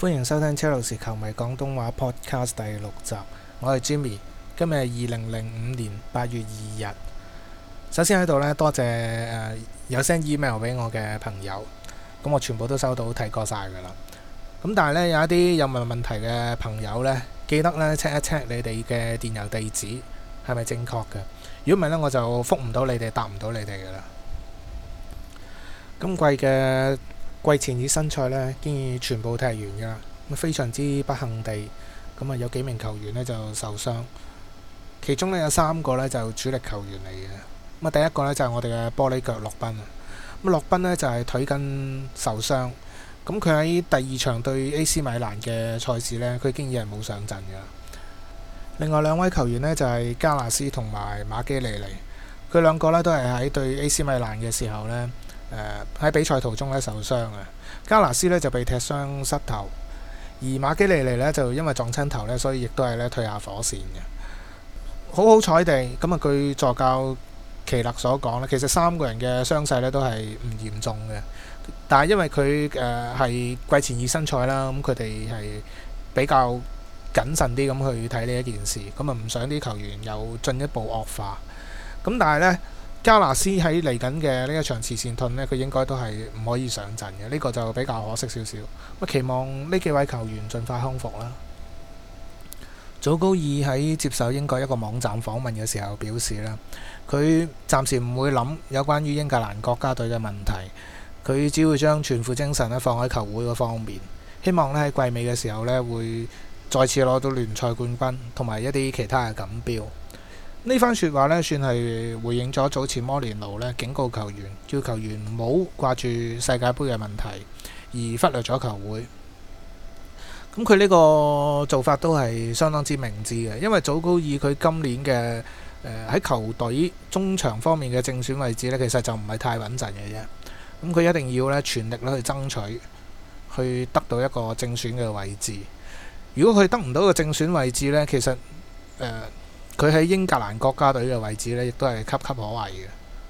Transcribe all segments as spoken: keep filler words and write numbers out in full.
歡迎收聽車路士球迷廣東話 Podcast 第六集，我係 Jimmy， 今日係二零零五年八月二日。首先喺度呢，多謝誒、呃、有 send email 俾我嘅朋友，咁我全部都收到睇過晒噶啦。咁但係呢，有一啲有問問題嘅朋友呢，記得呢 check 一 check 你哋嘅電郵地址係咪正確嘅。如果唔係呢，我就覆唔到你哋，答唔到你哋噶啦。今季嘅季前熱身賽呢，已經全部踢完㗎啦。咁非常之不幸地，咁啊有幾名球員呢就受傷，其中呢有三個呢就主力球員嚟嘅。咁啊第一個呢就係我哋嘅玻璃腳洛賓啊。咁洛賓呢就係腿筋受傷，咁佢喺第二場對 A C 米蘭嘅賽事呢，佢已經已係冇上陣㗎啦。另外兩位球員呢就係加納斯同埋馬基利尼，佢兩個呢都係喺對 A C 米蘭嘅時候呢。誒喺、呃、比賽途中咧受傷啊，加拿斯咧就被踢傷膝頭，而馬基利尼咧就因為撞親頭咧，所以亦都係咧退下火線嘅。好好彩地，咁啊據助教奇勒所講咧，其實三個人嘅傷勢咧都係唔嚴重嘅，但係因為佢誒係季前熱身賽啦，咁佢哋係比較謹慎啲咁去睇呢一件事，咁啊唔想啲球員有進一步惡化。咁但係呢。加納斯喺嚟緊嘅呢一場慈善盾呢，佢應該都係唔可以上陣嘅，呢、這個就比較可惜少少。咁期望呢幾位球員盡快康復啦。祖高爾喺接受英國一個網站訪問嘅時候表示啦，佢暫時唔會諗有關於英格蘭國家隊嘅問題，佢只會將全副精神咧放喺球會嗰方面，希望咧喺季尾嘅時候咧會再次攞到聯賽冠軍同埋一啲其他嘅錦標。呢番説話呢，算係回應咗早前摩連奴呢警告球員，叫球員唔好掛住世界盃嘅問題，而忽略咗球會。咁佢呢個做法都係相當之明智嘅，因為祖高爾佢今年嘅誒喺球隊中場方面嘅正選位置呢，其實就唔係太穩陣嘅啫。咁佢一定要呢全力咧去爭取，去得到一個正選嘅位置。如果佢得唔到個正選位置呢，其實誒，呃佢喺英格蘭國家隊嘅位置呢，亦都係岌岌可危嘅。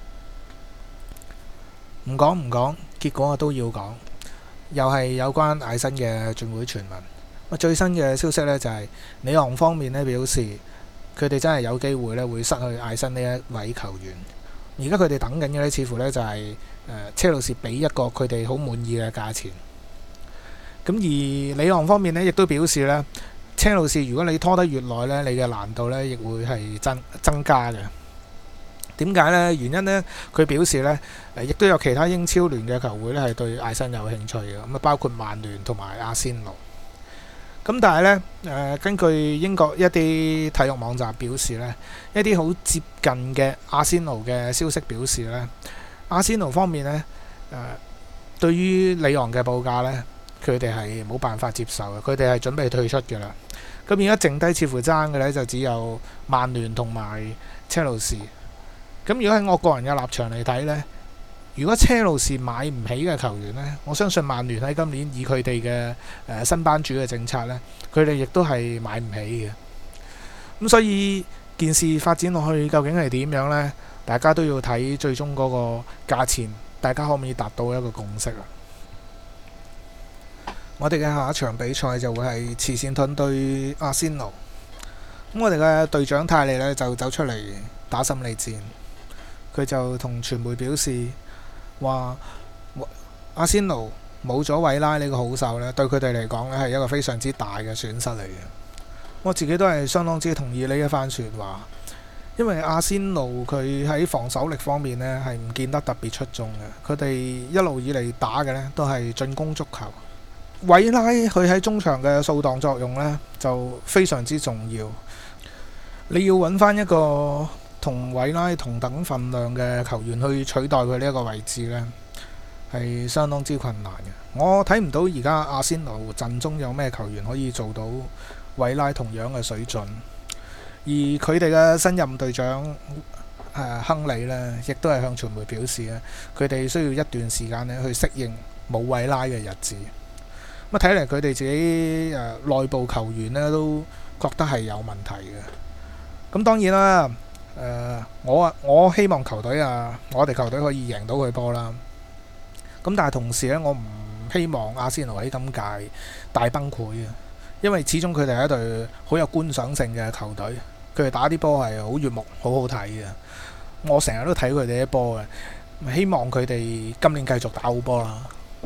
唔講唔講，結果我都要講，又係有關艾辛嘅轉會傳聞。最新嘅消息呢，就係里昂方面呢表示，佢哋真係有機會呢會失去艾辛呢一位球員。而家佢哋等緊嘅呢，似乎呢就係誒車路士俾一個佢哋好滿意嘅價錢。咁而里昂方面呢，亦都表示呢。車路士如果你拖得越耐呢，你嘅難度呢亦會係增增加嘅。點解呢？原因呢，佢表示呢，亦都有其他英超聯嘅球會呢係對艾辛有興趣嘅，咁啊包括曼聯同埋阿仙奴。咁但係呢，誒、呃、根據英國一啲體育網站表示呢，一啲好接近嘅阿仙奴嘅消息表示呢，阿仙奴方面呢，誒、呃、對於里昂嘅報價呢。佢哋係冇辦法接受嘅，佢哋係準備退出嘅啦。咁而家剩低似乎爭嘅呢，就只有曼聯同埋車路士。咁如果喺我個人嘅立場嚟睇呢，如果車路士買唔起嘅球員呢，我相信曼聯喺今年以佢哋嘅誒新班主嘅政策呢，佢哋亦都係買唔起嘅。咁所以件事發展落去究竟係點樣呢？大家都要睇最終嗰個價錢，大家可唔可以達到一個共識啊？我哋嘅下一場比賽就會係慈善盾對阿仙奴。咁我哋嘅隊長泰利呢就走出嚟打心理戰，佢就同傳媒表示話阿仙奴冇咗韋拉呢個好手呢，對佢哋嚟講呢係一個非常之大嘅損失嚟嘅。我自己都係相當之同意呢一番説話，因為阿仙奴佢喺防守力方面呢係唔見得特別出眾嘅，佢哋一路以嚟打嘅呢都係進攻足球。韋拉佢喺中場嘅掃蕩作用呢，就非常之重要。你要揾翻一個同韋拉同等份量嘅球員去取代佢呢一個位置呢，係相當之困難嘅。我睇唔到而家阿仙奴陣中有咩球員可以做到韋拉同樣嘅水準。而佢哋嘅新任隊長誒、呃、亨利呢，亦都係向傳媒表示咧，佢哋需要一段時間咧去適應冇韋拉嘅日子。咁睇嚟佢哋自己誒、呃、內部球員咧都覺得係有問題嘅。咁當然啦，誒、呃、我啊我希望球隊啊，我哋球隊可以贏到佢波啦。咁但係同時咧，我唔希望阿仙奴喺今屆大崩潰嘅，因為始終佢哋係一隊好有觀賞性嘅球隊，佢哋打啲波係好悅目、好好睇嘅。我成日都睇佢哋啲波嘅，希望佢哋今年繼續打好波啦。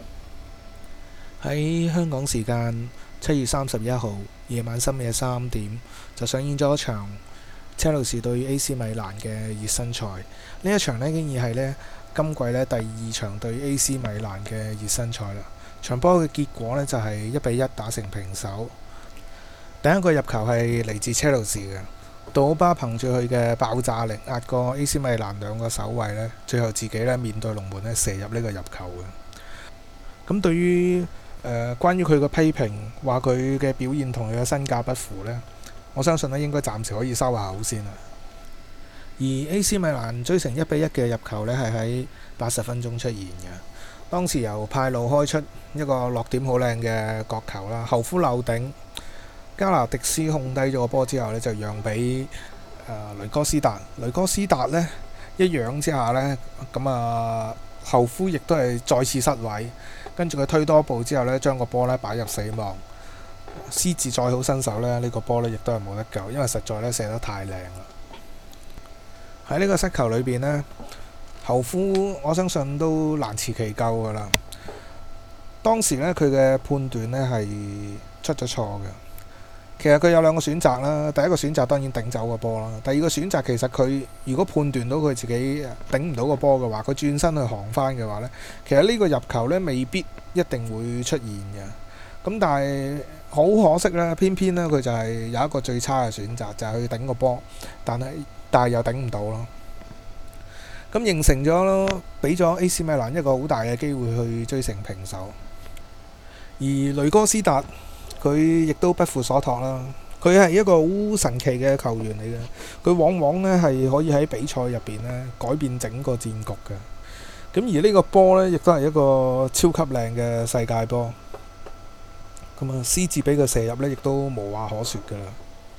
喺香港時間七月三十一號夜晚深夜三點，就上演咗一場車路士對 A C 米蘭嘅熱身賽。呢一場呢，竟然係呢今季呢第二場對 A C 米蘭嘅熱身賽啦。場波嘅結果呢，就係一比一打成平手。第一個入球係嚟自車路士嘅，杜奧巴憑住佢嘅爆炸力壓過 A C 米蘭兩個守衞呢，最後自己呢面對龍門呢射入呢個入球嘅。咁對於誒、呃、關於佢嘅批評，話佢嘅表現同佢嘅身價不符呢，我相信呢應該暫時可以收下口先啦。而 A C 米蘭追成一比一嘅入球呢，係喺八十分鐘出現嘅。當時由派路開出一個落點好靚嘅角球啦，後夫漏頂，加拿迪斯控低咗個波之後呢，就讓俾、呃、雷哥斯達。雷哥斯達呢，一揚之下呢，咁啊後夫亦都係再次失位，跟住佢推多步之後呢，將個波呢擺入死網。施治再好身手呢，呢、呢個波呢亦都係冇得救，因為實在呢射得太靚啦。喺呢個失球裏邊呢，後夫我相信都難辭其咎噶啦。當時呢，佢嘅判斷呢係出咗錯嘅。其實佢有兩個選擇啦，第一個選擇當然頂走個波啦，第二個選擇其實佢如果判斷到佢自己頂唔到個波嘅話，佢轉身去航翻嘅話呢，其實呢個入球呢未必一定會出現嘅。咁但係好可惜呢，偏偏呢，佢就係有一個最差嘅選擇，就係、是、去頂個波，但係但係又頂唔到咯。咁形成咗咯，俾咗 A C 米蘭一個好大嘅機會去追成平手。而雷哥斯達佢亦都不負所託啦，佢係一個好神奇嘅球員嚟嘅，佢往往呢係可以喺比賽入邊呢改變整個戰局嘅。咁而呢個波呢，亦都係一個超級靚嘅世界波。咁啊，施治俾佢射入呢，亦都無話可説噶啦。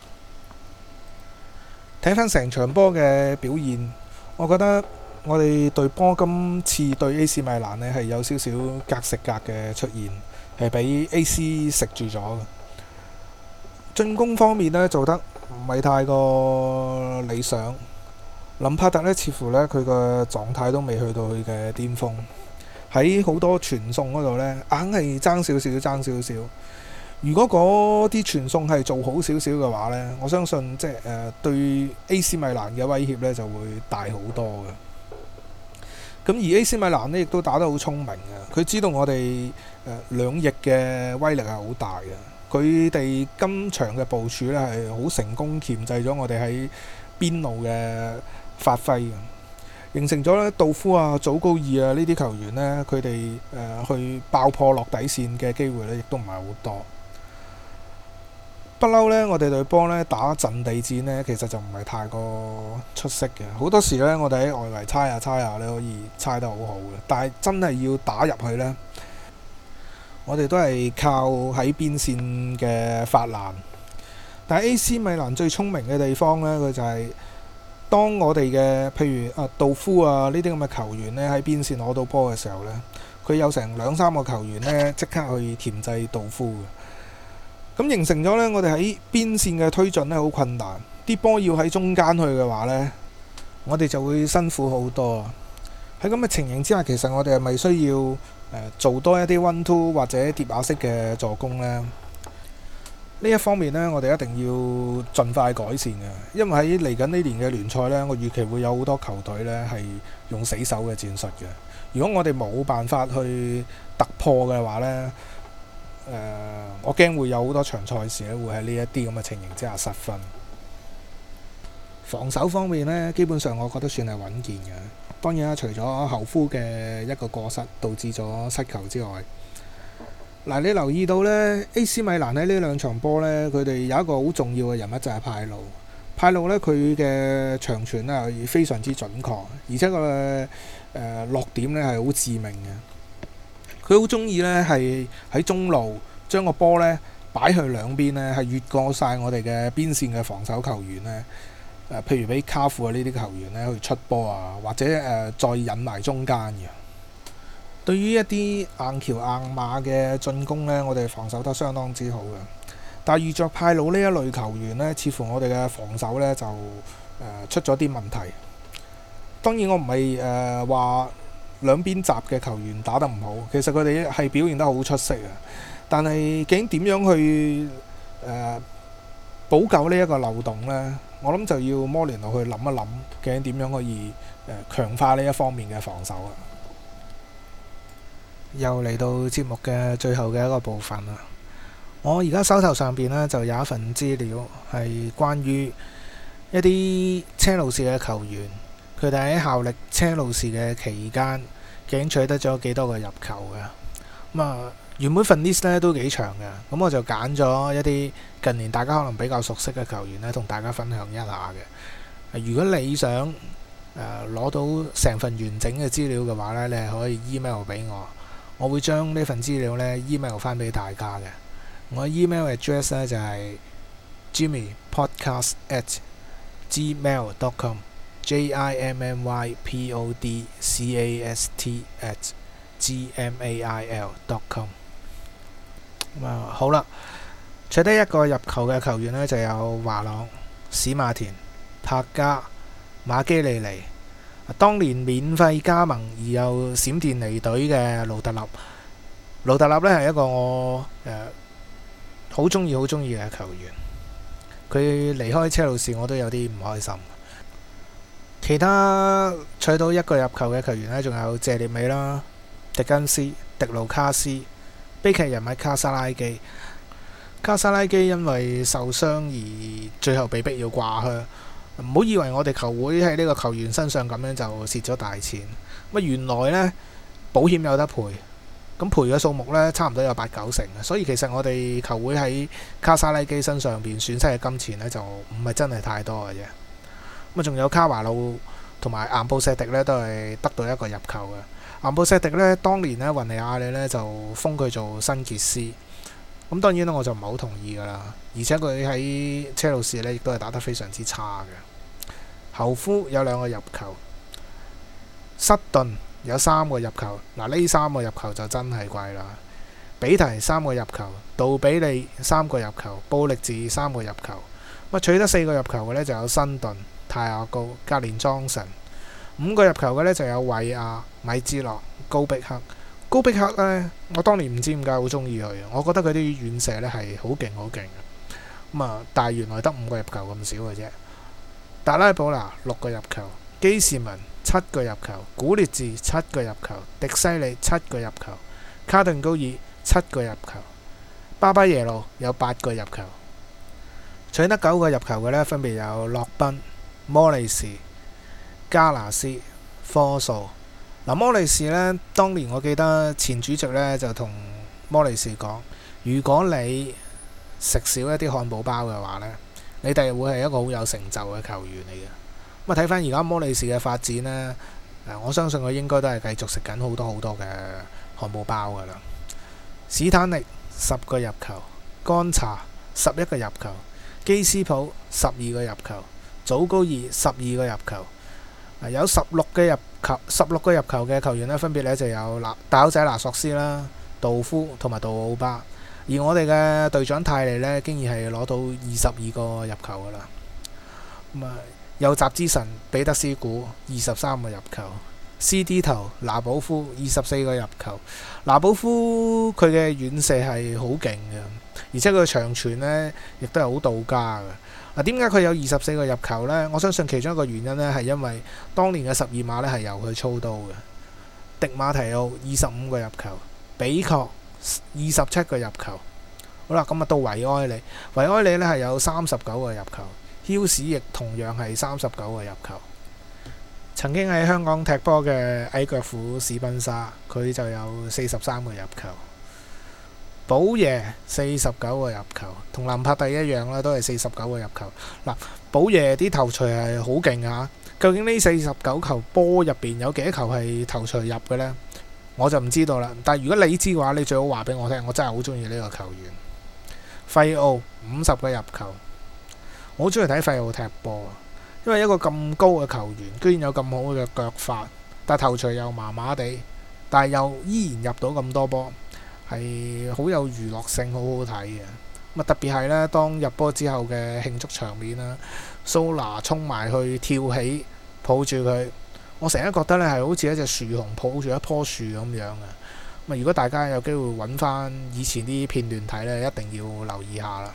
睇翻成場波嘅表現，我覺得我哋隊波今次對 A C 米蘭呢係有少少格食格嘅出現，係俾 A C 食住咗嘅。進攻方面呢，做得唔係太過理想，林柏特呢，似乎呢，佢個狀態都未去到佢嘅巔峰，喺好多傳送嗰度呢，硬係爭少少爭少少。如果嗰啲傳送係做好少少嘅話呢，我相信即係誒、呃、對 A C 米蘭嘅威脅呢就會大好多嘅。咁而 A C 米蘭呢亦都打得好聰明嘅，佢知道我哋誒、呃、兩翼嘅威力係好大嘅，佢哋今場嘅部署呢係好成功鉗制咗我哋喺邊路嘅發揮嘅，形成咗呢杜夫啊、祖高爾啊呢啲球員呢，佢哋誒去爆破落底線嘅機會呢亦都唔係好多。不嬲呢，我哋隊波呢打陣地戰呢，其實就唔係太過出色嘅。好多時呢，我哋喺外圍猜下猜下呢，可以猜得好好嘅。但係真係要打入去呢，我哋都係靠喺邊線嘅發難。但係 A C 米蘭最聰明嘅地方呢，佢就係當我哋嘅譬如啊杜夫啊呢啲咁嘅球員呢喺邊線攞到波嘅時候呢，佢有成兩三個球員呢即刻去鉗制杜夫嘅。咁形成咗呢，我哋喺邊線嘅推進呢好困難，啲波要喺中間去嘅話呢，我哋就會辛苦好多。喺咁嘅情形之下，其實我哋係咪需要、呃、做多一啲 one two 或者疊瓦式嘅助攻呢？呢一方面呢，我哋一定要盡快改善嘅，因為喺嚟緊呢年嘅聯賽呢，我預期會有好多球隊呢係用死守嘅戰術嘅。如果我哋冇辦法去突破嘅話呢，誒、呃，我驚會有好多場賽事咧，會喺呢一啲咁嘅情形之下失分。防守方面呢，基本上我覺得算係穩健嘅。當然啦，除咗後夫嘅一個過失導致咗失球之外，嗱，你留意到呢 A C 米蘭喺呢兩場波呢，佢哋有一個好重要嘅人物就係派路。派路呢，佢嘅長傳呢係非常之準確，而且個誒落點呢係好致命嘅。佢好中意呢，係喺中路將個波呢擺去兩邊呢，係越過晒我哋嘅邊線嘅防守球員呢。誒、呃，譬如俾卡庫啊呢啲球員呢去出波啊，或者誒、呃、再引埋中間嘅。 對於一啲硬橋硬馬嘅進攻呢，我哋防守得相當之好嘅。但係遇着派魯呢一類球員呢，似乎我哋嘅防守呢就誒、呃、出咗啲問題。當然我唔係誒話兩邊閘嘅球員打得唔好，其實佢哋係表現得好出色嘅。但係究竟點樣去誒、呃、補救呢一個漏洞呢？我諗就要摩連奴去諗一諗，究竟點樣可以誒強化呢一方面嘅防守啊！又嚟到節目嘅最後嘅一個部分啦。我而家手頭上邊呢，就有一份資料係關於一啲車路士嘅球員，佢哋喺效力車路士嘅期間，究竟取得咗幾多個入球嘅。咁啊，原本份 list 咧都幾長嘅，咁我就揀咗一啲近年大家可能比較熟悉嘅球員呢，同大家分享一下嘅。如果你想誒攞、呃、到成份完整嘅資料嘅話呢，你係可以 email 俾我，我會將呢份資料呢 email 翻俾大家嘅。我 email address 呢就係 jimmy podcast at gmail dot com，j i m m y p o d c a s t at g m a i l dot com。咁啊，好啦，取得一個入球嘅球員呢，就有華朗、史馬田、柏加、馬基利尼。當年免費加盟而又閃電離隊嘅盧特納，盧特納呢係一個我誒好中意、好中意嘅球員。佢離開車路士，我都有啲唔開心。其他取到一個入球嘅球員呢，仲有謝列美啦、迪根斯、迪盧卡斯、悲劇人物卡沙拉基。卡沙拉基因為受傷而最後被逼要掛靴。唔好以為我哋球會喺呢個球員身上咁樣就蝕咗大錢。咁原來呢，保險有得賠，咁賠嘅數目呢，差唔多有八九成。所以其實我哋球會喺卡沙拉基身上邊損失嘅金錢呢，就唔係真係太多嘅啫。咁仲有卡華路同埋岩布錫迪呢，都係得到一個入球嘅。岩布錫迪呢，當年呢，雲尼亞利呢就封佢做新傑斯。咁當然啦，我就唔係好同意噶啦。而且佢喺車路士呢，亦都係打得非常之差嘅。侯夫有兩個入球，塞頓有三個入球。嗱，呢三個入球就真係貴啦。比提三個入球，杜比利三個入球，布力治三個入球。咁取得四個入球嘅呢，就有新頓、泰亞高、格連莊臣。五個入球嘅呢，就有韋亞、米茲洛、高碧克。高碧克呢，我當年唔知點解好中意佢，我覺得佢啲遠射呢係好勁好勁嘅。咁啊，但係原來得五個入球咁少嘅啫。達拉保拿六個入球，基士文七個入球，古列治七個入球，迪西利七個入球，卡頓高爾七個入球，巴巴耶路有八個入球。取得九個入球嘅呢，分別有洛賓、摩利士、加拿斯、科素。嗱，摩利士呢，當年我記得前主席呢就同摩利士講，如果你食少一啲漢堡包嘅話呢，你第日會係一個好有成就嘅球員嚟嘅。咁啊，睇翻而家摩利士嘅發展呢，我相信佢應該都係繼續食緊好多好多嘅漢堡包噶啦。史坦尼十個入球，干查十一個入球，基斯普十二個入球，祖高爾十二個入球。有十六個入球，十六個入球嘅球員呢，分別呢就有拿大口仔拿索斯啦、杜夫同埋杜奧巴。而我哋嘅隊長泰利呢，竟然係攞到二十二個入球噶啦。咁啊，右閘之神彼得斯古二十三個入球，C D 頭拿保夫二十四個入球。拿保夫佢嘅遠射係好勁嘅，而且佢嘅長傳呢亦都係好到家嘅。嗱，點解佢有二十四個入球呢？我相信其中一個原因呢，係因為當年嘅十二碼呢係由佢操刀嘅。迪馬提奧二十五個入球，比確二十七個入球。好啦，咁啊到維埃利，維埃利呢係有三十九個入球，囂士亦同樣係三十九個入球。曾經喺香港踢波嘅矮腳虎史賓沙，佢就有四十三個入球。寶爺四十九個入球，同林柏特一樣啦，都係四十九個入球。嗱，寶爺啲頭槌係好勁啊！究竟呢四十九球波入邊有幾多球係頭槌入嘅呢？我就唔知道啦。但係如果你知嘅話，你最好話俾我聽。我真係好中意呢個球員。費奧五十個入球，我好中意睇費奧踢波啊！因為一個咁高嘅球員，居然有咁好嘅腳法，但係頭槌又麻麻地。 但係又依然入到咁多波，係好有娛樂性，好好睇嘅。咁啊特別係呢，當入波之後嘅慶祝場面啦，蘇拿衝埋去跳起抱住佢，我成日覺得呢係好似一隻樹熊抱住一棵樹咁樣嘅。咁如果大家有機會揾翻以前啲片段睇呢，一定要留意下啦。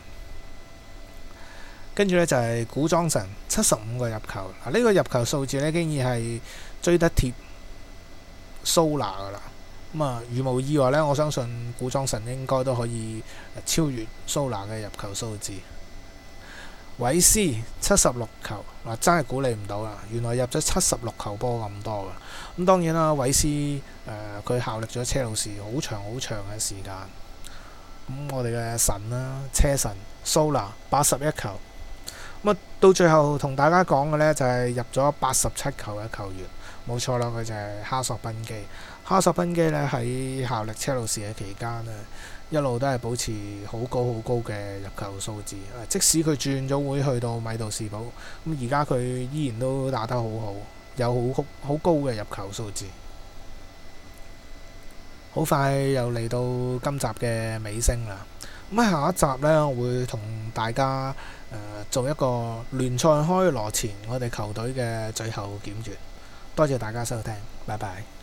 跟住呢，就係古裝神七十五個入球，嗱、這、呢個入球數字呢，竟然係追得貼蘇拿噶啦。咁啊，如無意外呢，我相信古裝神應該都可以超越蘇拿嘅入球數字。韋斯七十六球，嗱真係估你唔到啦，原來入咗七十六球波咁多噶。咁當然啦，韋斯誒佢效力咗車路士好長好長嘅時間。咁我哋嘅神啦，車神蘇拿八十一球。咁啊，到最後同大家講嘅呢，就係入咗八十七球嘅球員，冇錯啦，佢就係哈索賓基。哈索賓基呢，喺效力車路士嘅期間呢，一路都係保持好高好高嘅入球數字。即使佢轉咗會去到米杜士堡，咁而家佢依然都打得好好，有好好高嘅入球數字。好快又嚟到今集嘅尾聲啦。咁喺下一集呢，我會同大家、呃、做一個聯賽開鑼前我哋球隊嘅最後檢閱。多謝大家收聽，拜拜。